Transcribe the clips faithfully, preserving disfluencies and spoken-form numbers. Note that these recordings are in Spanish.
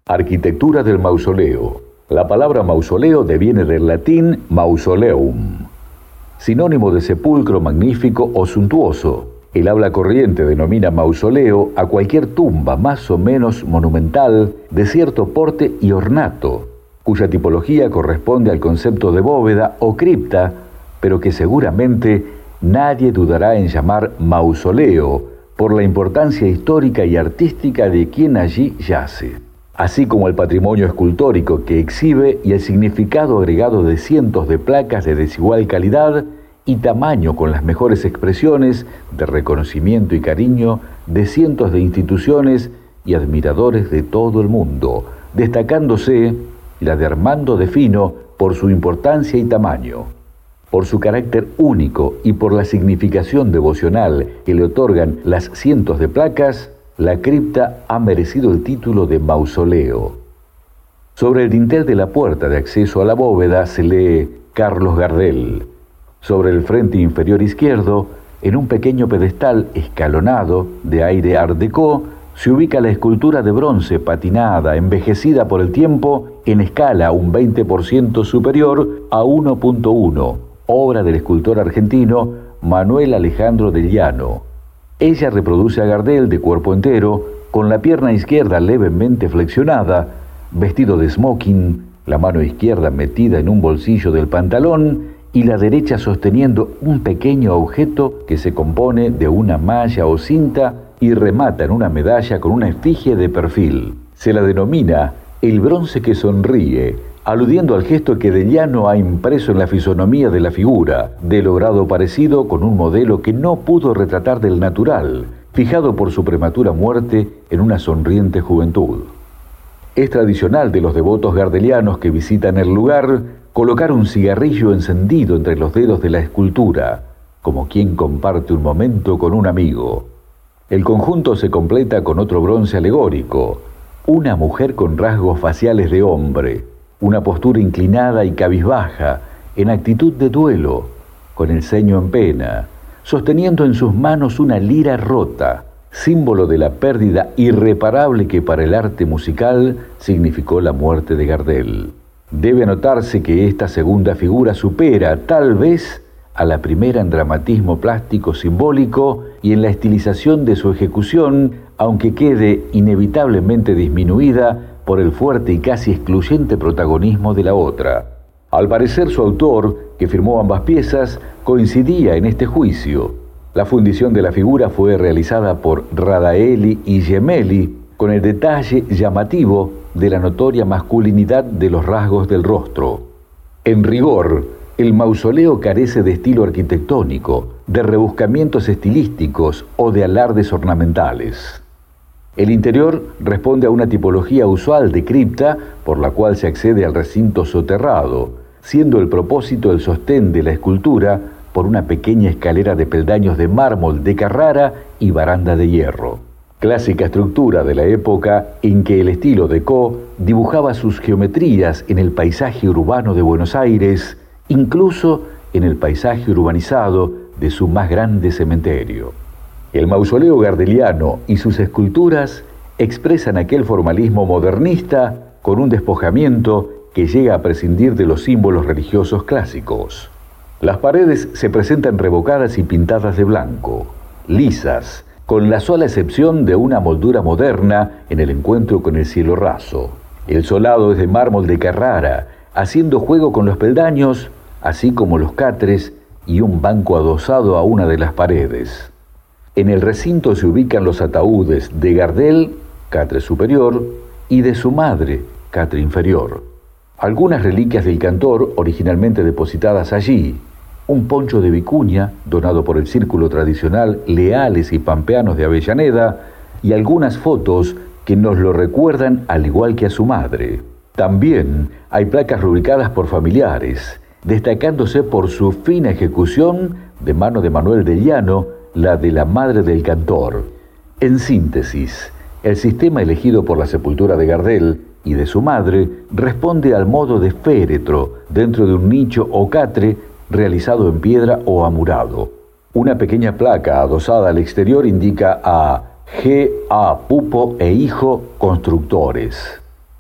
Arquitectura del mausoleo. La palabra mausoleo deviene del latín mausoleum, sinónimo de sepulcro magnífico o suntuoso. El habla corriente denomina mausoleo a cualquier tumba más o menos monumental, de cierto porte y ornato, cuya tipología corresponde al concepto de bóveda o cripta, pero que seguramente nadie dudará en llamar mausoleo por la importancia histórica y artística de quien allí yace, así como el patrimonio escultórico que exhibe y el significado agregado de cientos de placas de desigual calidad y tamaño con las mejores expresiones de reconocimiento y cariño de cientos de instituciones y admiradores de todo el mundo, destacándose la de Armando de Fino por su importancia y tamaño, por su carácter único y por la significación devocional que le otorgan las cientos de placas. La cripta ha merecido el título de mausoleo. Sobre el dintel de la puerta de acceso a la bóveda se lee Carlos Gardel. Sobre el frente inferior izquierdo, en un pequeño pedestal escalonado de aire art déco, se ubica la escultura de bronce patinada, envejecida por el tiempo, en escala un veinte por ciento superior a uno punto uno, obra del escultor argentino Manuel Alejandro de Llano. Ella reproduce a Gardel de cuerpo entero, con la pierna izquierda levemente flexionada, vestido de smoking, la mano izquierda metida en un bolsillo del pantalón y la derecha sosteniendo un pequeño objeto que se compone de una malla o cinta y remata en una medalla con una efigie de perfil. Se la denomina el bronce que sonríe, aludiendo al gesto que de Llano ha impreso en la fisonomía de la figura, de logrado parecido con un modelo que no pudo retratar del natural, fijado por su prematura muerte en una sonriente juventud. Es tradicional de los devotos gardelianos que visitan el lugar colocar un cigarrillo encendido entre los dedos de la escultura, como quien comparte un momento con un amigo. El conjunto se completa con otro bronce alegórico, una mujer con rasgos faciales de hombre, una postura inclinada y cabizbaja, en actitud de duelo, con el ceño en pena, sosteniendo en sus manos una lira rota, símbolo de la pérdida irreparable que para el arte musical significó la muerte de Gardel. Debe notarse que esta segunda figura supera, tal vez, a la primera en dramatismo plástico simbólico y en la estilización de su ejecución, aunque quede inevitablemente disminuida por el fuerte y casi excluyente protagonismo de la otra. Al parecer, su autor, que firmó ambas piezas, coincidía en este juicio. La fundición de la figura fue realizada por Radaelli y Gemelli, con el detalle llamativo de la notoria masculinidad de los rasgos del rostro. En rigor, el mausoleo carece de estilo arquitectónico, de rebuscamientos estilísticos o de alardes ornamentales. El interior responde a una tipología usual de cripta por la cual se accede al recinto soterrado, siendo el propósito el sostén de la escultura por una pequeña escalera de peldaños de mármol de Carrara y baranda de hierro. Clásica estructura de la época en que el estilo déco dibujaba sus geometrías en el paisaje urbano de Buenos Aires, incluso en el paisaje urbanizado de su más grande cementerio. El mausoleo gardeliano y sus esculturas expresan aquel formalismo modernista con un despojamiento que llega a prescindir de los símbolos religiosos clásicos. Las paredes se presentan revocadas y pintadas de blanco, lisas, con la sola excepción de una moldura moderna en el encuentro con el cielo raso. El solado es de mármol de Carrara, haciendo juego con los peldaños, así como los catres y un banco adosado a una de las paredes. En el recinto se ubican los ataúdes de Gardel, catre superior, y de su madre, catre inferior. Algunas reliquias del cantor originalmente depositadas allí, un poncho de vicuña donado por el círculo tradicional Leales y Pampeanos de Avellaneda, y algunas fotos que nos lo recuerdan al igual que a su madre. También hay placas rubricadas por familiares, destacándose por su fina ejecución de mano de Manuel de Llano, la de la madre del cantor. En síntesis, el sistema elegido por la sepultura de Gardel y de su madre responde al modo de féretro dentro de un nicho o catre realizado en piedra o amurado. Una pequeña placa adosada al exterior indica a G A Pupo e Hijo Constructores.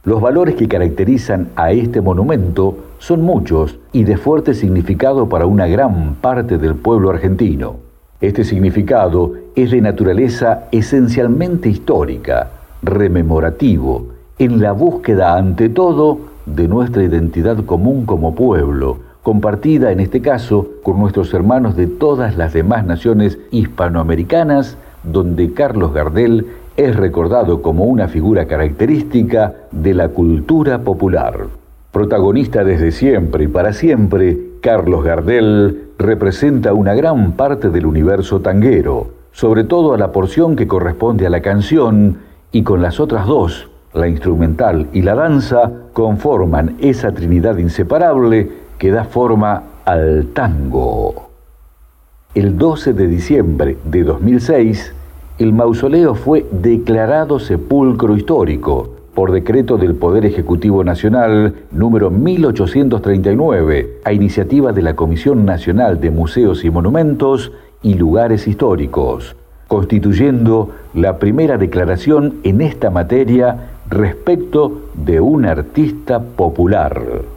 Los valores que caracterizan a este monumento son muchos y de fuerte significado para una gran parte del pueblo argentino. Este significado es de naturaleza esencialmente histórica, rememorativo, en la búsqueda ante todo de nuestra identidad común como pueblo, compartida en este caso con nuestros hermanos de todas las demás naciones hispanoamericanas, donde Carlos Gardel es recordado como una figura característica de la cultura popular. Protagonista desde siempre y para siempre, Carlos Gardel representa una gran parte del universo tanguero, sobre todo a la porción que corresponde a la canción, y con las otras dos, la instrumental y la danza, conforman esa trinidad inseparable que da forma al tango. El doce de diciembre de dos mil seis, el mausoleo fue declarado sepulcro histórico por decreto del Poder Ejecutivo Nacional número mil ochocientos treinta y nueve, a iniciativa de la Comisión Nacional de Museos y Monumentos y Lugares Históricos, constituyendo la primera declaración en esta materia respecto de un artista popular.